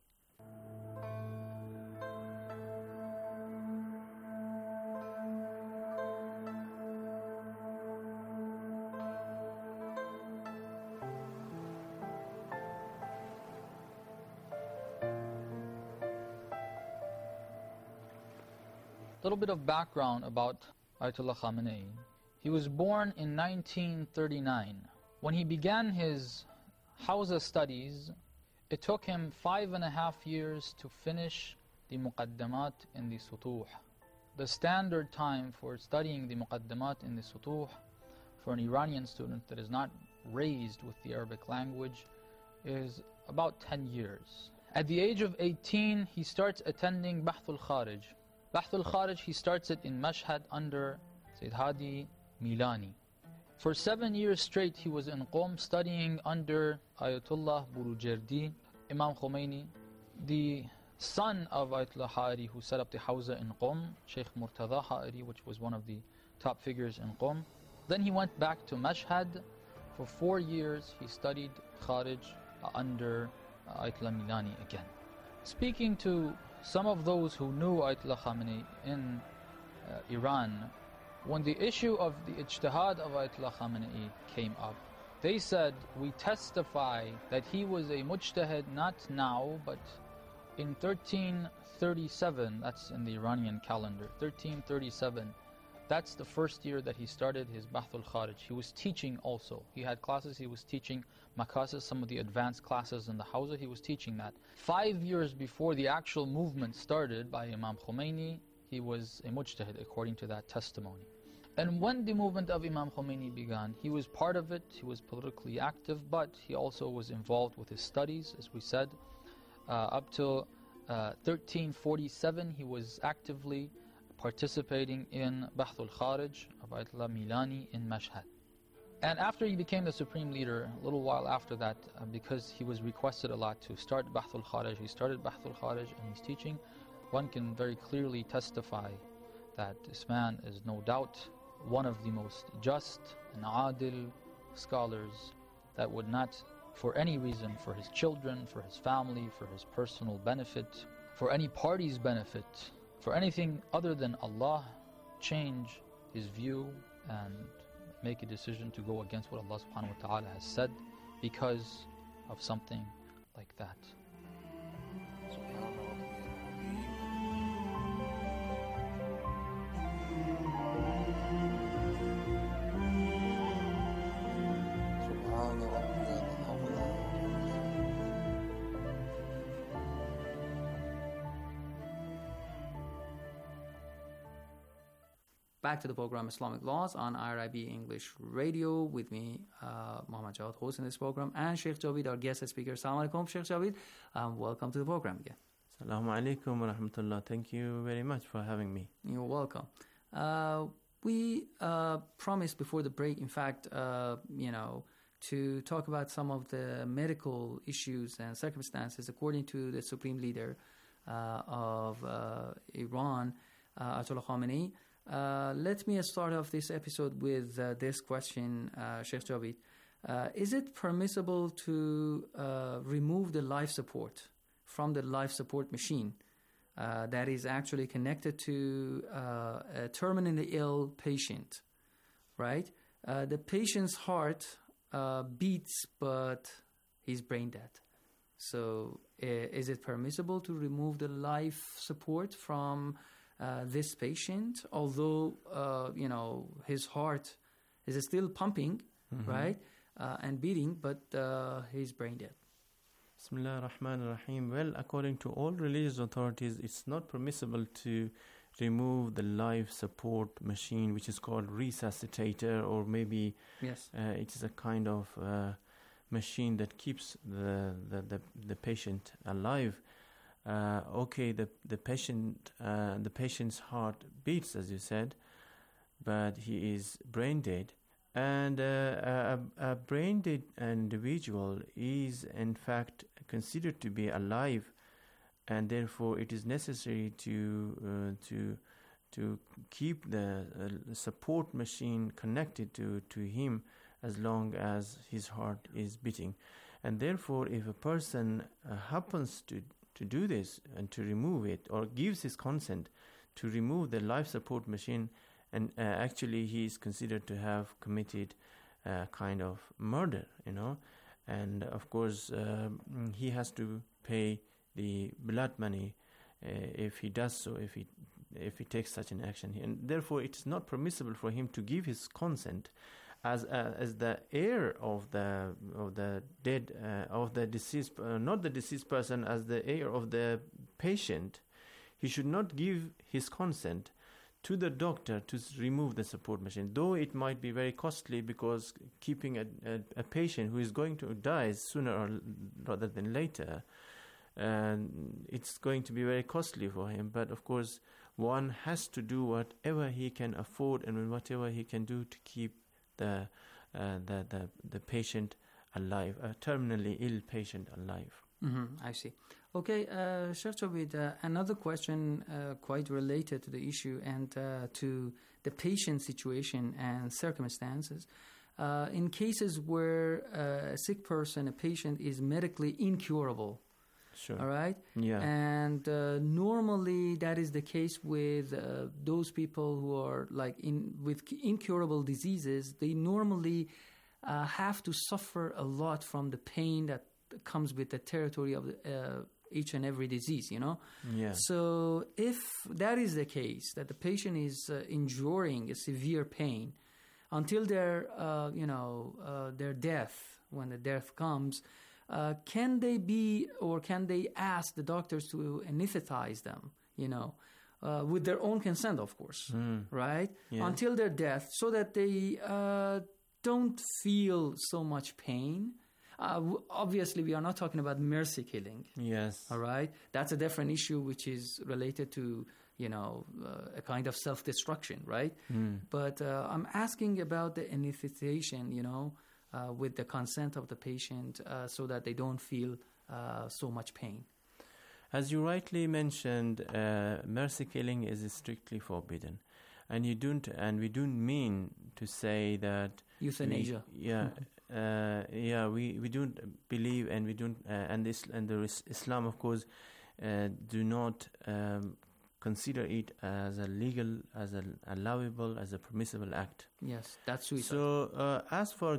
little bit of background about Ayatollah Khamenei. He was born in nineteen thirty-nine. When he began his Hawza studies, it took him five and a half years to finish the Muqaddamat in the Sutuh. The standard time for studying the Muqaddamat in the Sutuh for an Iranian student that is not raised with the Arabic language is about ten years. At the age of eighteen, he starts attending Bahthul Kharij. Bahthul Kharij, he starts it in Mashhad under Sayyid Hadi Milani. For seven years straight, he was in Qom studying under Ayatollah Burujerdi, Imam Khomeini, the son of Ayatollah Ha'iri, who set up the Hawza in Qom, Sheikh Murtada Ha'iri, which was one of the top figures in Qom. Then he went back to Mashhad. For four years, he studied Kharij under Ayatollah Milani again. Speaking to some of those who knew Ayatollah Khamenei in uh, Iran, when the issue of the ijtihad of Ayatollah Khamenei came up, they said, we testify that he was a mujtahid not now, but in thirteen thirty-seven, that's in the Iranian calendar, thirteen thirty-seven, that's the first year that he started his Bahthul Kharij. He was teaching also. He had classes, he was teaching Makasis, some of the advanced classes in the Hawza, he was teaching that. Five years before the actual movement started by Imam Khomeini, he was a mujtahid according to that testimony. And when the movement of Imam Khomeini began, he was part of it, he was politically active, but he also was involved with his studies, as we said. Uh, up till uh, thirteen forty-seven, he was actively participating in Bahthul Kharij of Ayatollah Milani in Mashhad. And after he became the supreme leader, a little while after that, uh, because he was requested a lot to start Bahthul Kharij, he started Bahthul Kharij and he's teaching. One can very clearly testify that this man is no doubt one of the most just and adil scholars that would not, for any reason, for his children, for his family, for his personal benefit, for any party's benefit, for anything other than Allah, change his view and make a decision to go against what Allah subhanahu wa ta'ala has said because of something like that. Back to the program Islamic Laws on I R I B English Radio with me, uh, Muhammad Jawad, hosting this program, and Sheikh Javid, our guest speaker. Assalamu alaikum, Sheikh Javid. Um, welcome to the program again. Assalamu alaikum wa rahmatullah. Thank you very much for having me. You're welcome. Uh, we uh, promised before the break, in fact, uh, you know, to talk about some of the medical issues and circumstances according to the Supreme Leader uh, of uh, Iran, uh, Ayatollah Khamenei. Uh, let me start off this episode with uh, this question, uh, Sheikh Javid. Uh, is it permissible to uh, remove the life support from the life support machine uh, that is actually connected to uh, a terminally ill patient, right? Uh, the patient's heart uh, beats, but he's brain dead. So uh, is it permissible to remove the life support from Uh, this patient, although uh, you know his heart is still pumping, mm-hmm. right, uh, and beating, but uh, he's brain dead? Bismillah ar-Rahman ar-Rahim. Well, according to all religious authorities, it's not permissible to remove the life support machine, which is called resuscitator, or maybe yes, uh, it is a kind of uh, machine that keeps the the, the, the patient alive. Uh, okay, the the patient uh, the patient's heart beats, as you said, but he is brain dead, and uh, a, a brain dead individual is in fact considered to be alive, and therefore it is necessary to uh, to to keep the uh, support machine connected to to him as long as his heart is beating, and therefore if a person uh, happens to to do this and to remove it, or gives his consent to remove the life support machine, and uh, actually he is considered to have committed a uh, kind of murder, you know, and of course uh, he has to pay the blood money uh, if he does so, if he if he takes such an action, and therefore it is not permissible for him to give his consent as uh, as the heir of the of the dead uh, of the deceased, uh, not the deceased person, as the heir of the patient. He should not give his consent to the doctor to s- remove the support machine, though it might be very costly, because keeping a, a, a patient who is going to die sooner or l- rather than later, and it's going to be very costly for him. But of course, one has to do whatever he can afford and whatever he can do to keep the uh, the, the the patient alive, a terminally ill patient alive. Mm-hmm, I see. Okay, uh, Sheikh Jawid, uh, another question uh, quite related to the issue and uh, to the patient situation and circumstances. Uh, in cases where uh, a sick person, a patient, is medically incurable, Sure. all right? Yeah. And uh, normally that is the case with uh, those people who are like in with incurable diseases. They normally uh, have to suffer a lot from the pain that comes with the territory of the, uh, each and every disease, you know? Yeah. So if that is the case, that the patient is uh, enduring a severe pain until their, uh, you know, uh, their death, when the death comes, uh, can they be, or can they ask the doctors to anesthetize them, you know, uh, with their own consent, of course, Mm. right? Yeah. Until their death, so that they uh, don't feel so much pain. Uh, w- obviously, we are not talking about mercy killing. Yes. All right, that's a different issue, which is related to, you know, uh, a kind of self-destruction, right? Mm. But uh, I'm asking about the anesthetization, you know, uh, with the consent of the patient, uh, so that they don't feel uh, so much pain. As you rightly mentioned, uh, mercy killing is strictly forbidden, and you don't, and we don't mean to say that Euthanasia. We, yeah, uh, yeah, we, we don't believe, and we don't, uh, and this and the Is- Islam, of course, uh, do not um, consider it as a legal, as a allowable, as a permissible act. Yes, that's suicide. So, uh, as for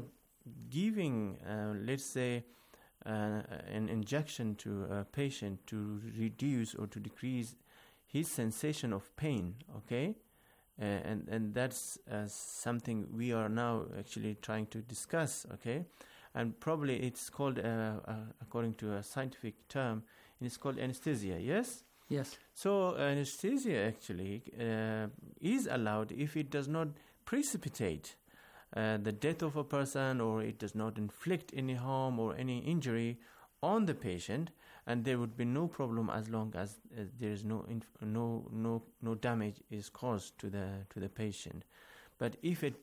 giving, uh, let's say, uh, an injection to a patient to reduce or to decrease his sensation of pain, okay? Uh, and, and that's uh, something we are now actually trying to discuss, okay? And probably it's called, uh, uh, according to a scientific term, it's called anesthesia, yes? Yes. So anesthesia actually uh, is allowed if it does not precipitate uh, the death of a person, or it does not inflict any harm or any injury on the patient, and there would be no problem as long as uh, there is no inf- no no no damage is caused to the to the patient. But if it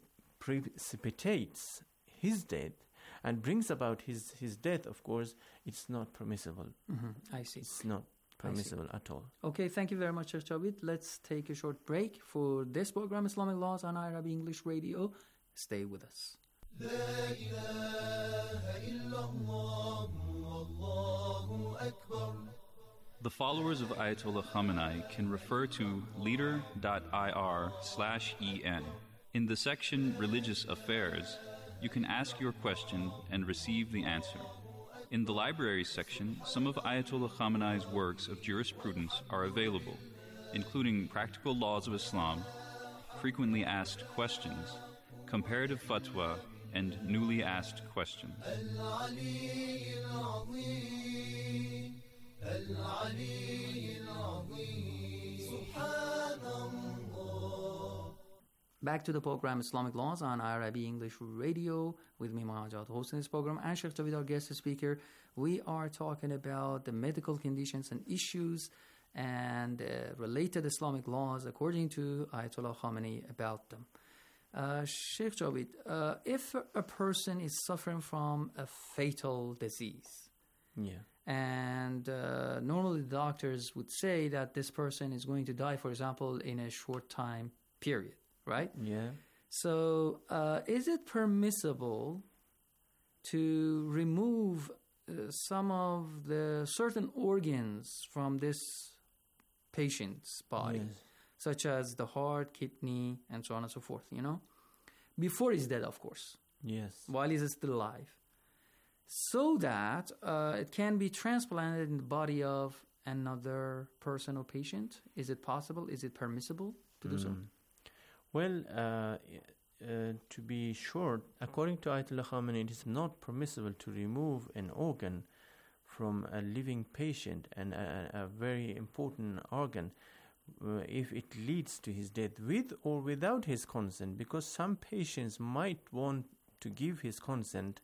precipitates his death and brings about his his death, of course, it's not permissible. Mm-hmm. I see. It's not permissible at all. Okay, thank you very much, Sheikh Jawid. Let's take a short break for this program, Islamic Laws on Arabic English Radio. Stay with us. لا إله إلا الله والله أكبر. The followers of Ayatollah Khamenei can refer to leader.ir slash en. In the section Religious Affairs, you can ask your question and receive the answer. In the library section, some of Ayatollah Khamenei's works of jurisprudence are available, including Practical Laws of Islam, Frequently Asked Questions, Comparative Fatwa, and Newly Asked Questions. العلي العظيم العلي العظيم سبحان الله. Back to the program Islamic Laws on I R I B English Radio with me, Muhammad Jawad, hosting this program, and Sheikh Jawid, our guest speaker. We are talking about the medical conditions and issues and uh, related Islamic laws according to Ayatollah Khamenei about them. Uh, Sheikh Jawid, uh, if a person is suffering from a fatal disease, Yeah. and uh, normally the doctors would say that this person is going to die, for example, in a short time period, right? Yeah. So uh, is it permissible to remove uh, some of the certain organs from this patient's body, Yes. such as the heart, kidney, and so on and so forth, you know? Before he's dead, of course. Yes. While he's still alive. So that uh, it can be transplanted in the body of another person or patient? Is it possible? Is it permissible to do mm. so? Well, uh, uh, to be short, according to Ayatollah Khamenei, it is not permissible to remove an organ from a living patient, and a, a very important organ, uh, if it leads to his death, with or without his consent, because some patients might want to give his consent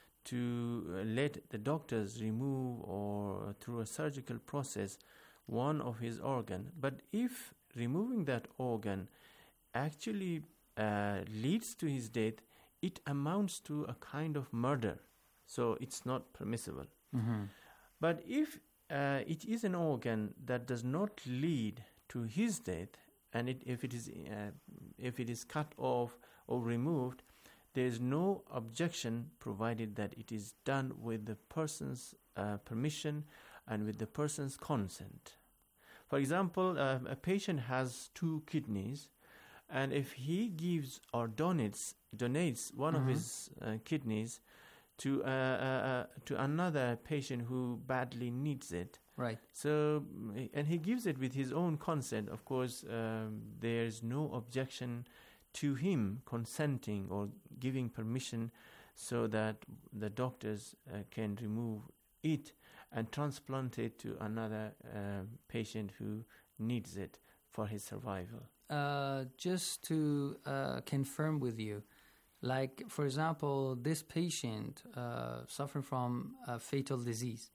to uh, let the doctors remove or through a surgical process one of his organ. But if removing that organ actually uh, leads to his death, it amounts to a kind of murder. So it's not permissible. Mm-hmm. But if uh, it is an organ that does not lead to his death, and it, if it is uh, if it is cut off or removed, there is no objection, provided that it is done with the person's uh, permission and with the person's consent. For example, uh, a patient has two kidneys, and if he gives or donates donates one mm-hmm. of his uh, kidneys to uh, uh, uh, to another patient who badly needs it, right? So, and he gives it with his own consent. Of course, um, there is no objection to him consenting or giving permission, so that the doctors uh, can remove it and transplant it to another uh, patient who needs it for his survival. Uh, just to uh, confirm with you, like, for example, this patient uh, suffering from a fatal disease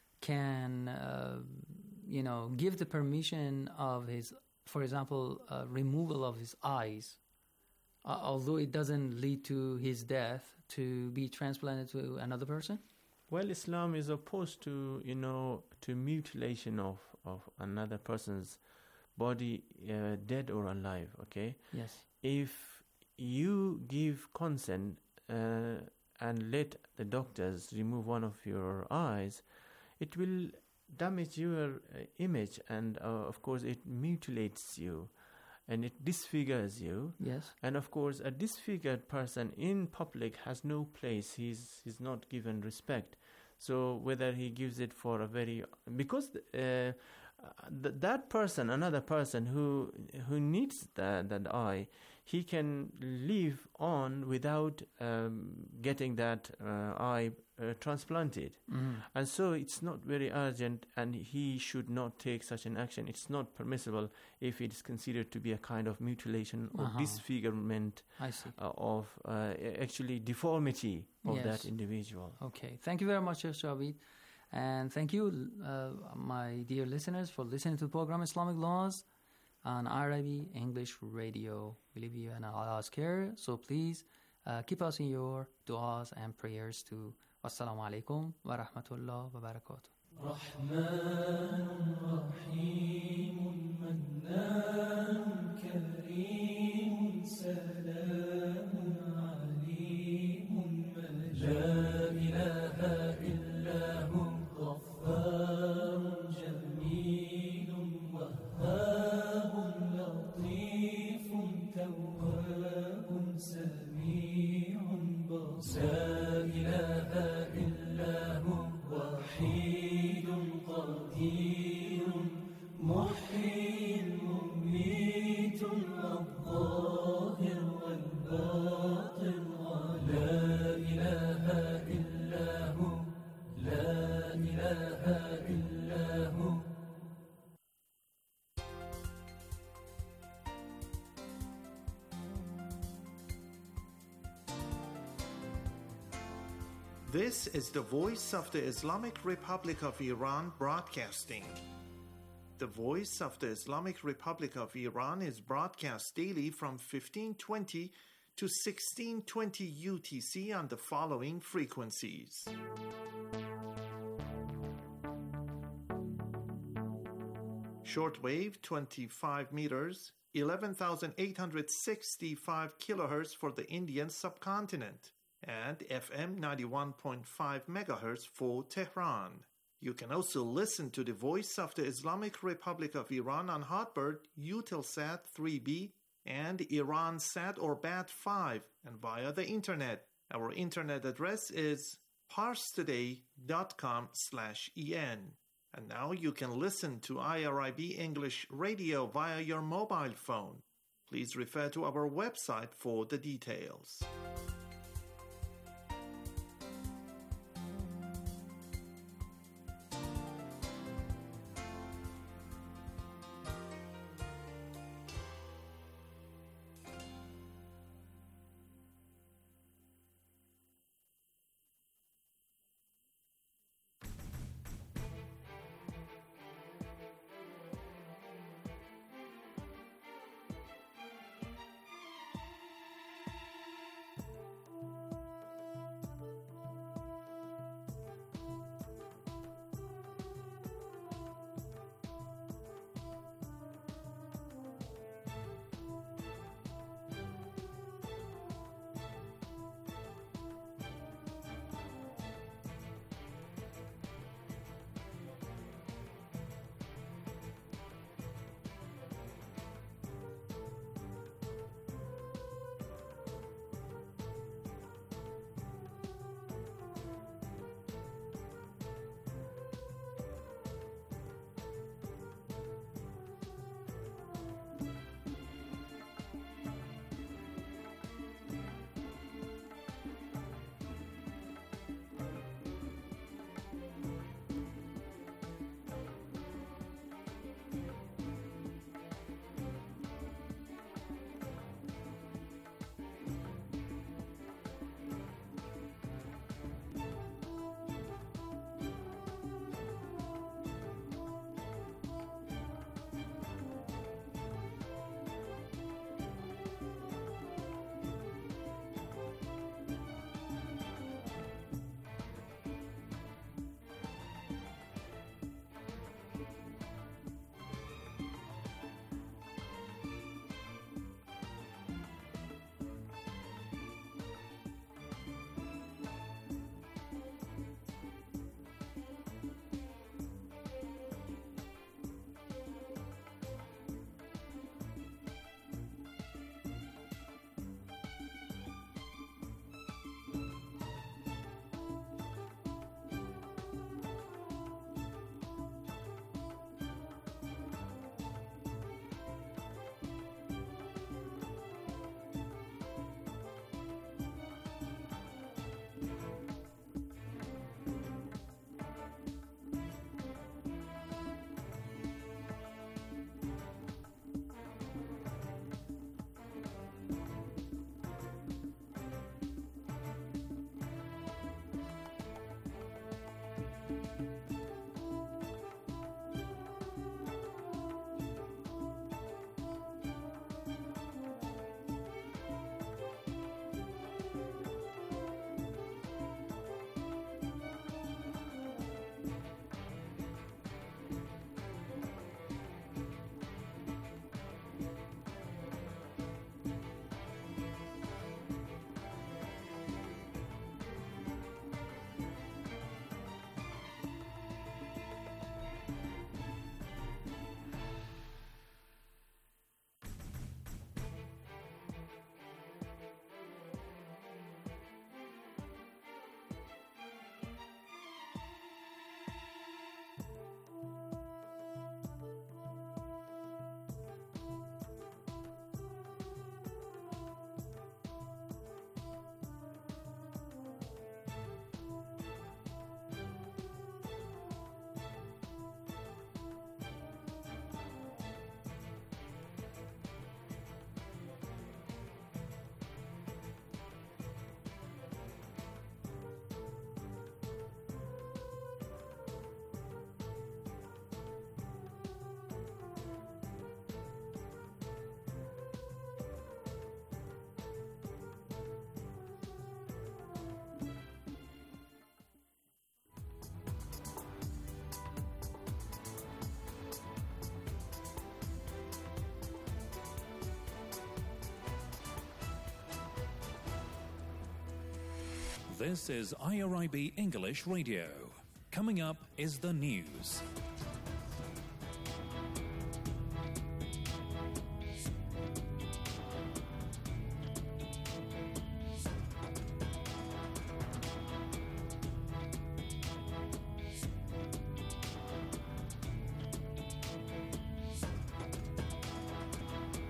can, uh, you know, give the permission of his, for example, uh, removal of his eyes, uh, although it doesn't lead to his death, to be transplanted to another person? Well, Islam is opposed to, you know, to mutilation of, of another person's body, uh, dead or alive, okay? Yes. If you give consent uh, and let the doctors remove one of your eyes, it will damage your uh, image, and uh, of course it mutilates you and it disfigures you. Yes. And of course a disfigured person in public has no place. He's he's not given respect. So whether he gives it for a very, because uh, th- that person, another person who who needs that that eye, he can live on without um, getting that uh, eye uh, transplanted. Mm-hmm. And so it's not very urgent, and he should not take such an action. It's not permissible if it is considered to be a kind of mutilation or uh-huh. disfigurement I see. Uh, of uh, actually deformity of yes. that individual. Okay. Thank you very much, Sheikh Shabit. And thank you, uh, my dear listeners, for listening to the program Islamic Laws on I R I B English Radio. We leave you in Allah's care, so please uh, keep us in your du'as and prayers too. Wassalamu alaikum wa rahmatullah wa barakatuh. رحمن رحيم منان كريم سلام عليم لا إله إلا هو غفار جميل وهاب لطيف تواب سميع بصير لا إله إلا هو وحيد قدير محيي مميت الظاهر والباطن لا إله إلا هو لا إله إلا هو. This is the voice of the Islamic Republic of Iran broadcasting. The voice of the Islamic Republic of Iran is broadcast daily from fifteen twenty to sixteen twenty U T C on the following frequencies. Shortwave twenty-five meters, eleven thousand eight hundred sixty-five kilohertz for the Indian subcontinent, and F M ninety-one point five megahertz for Tehran. You can also listen to the voice of the Islamic Republic of Iran on Hotbird, Eutelsat three B, and IranSat or B A T five, and via the internet. Our internet address is parstoday dot com slash en. And now you can listen to I R I B English Radio via your mobile phone. Please refer to our website for the details. This is I R I B English Radio. Coming up is the news.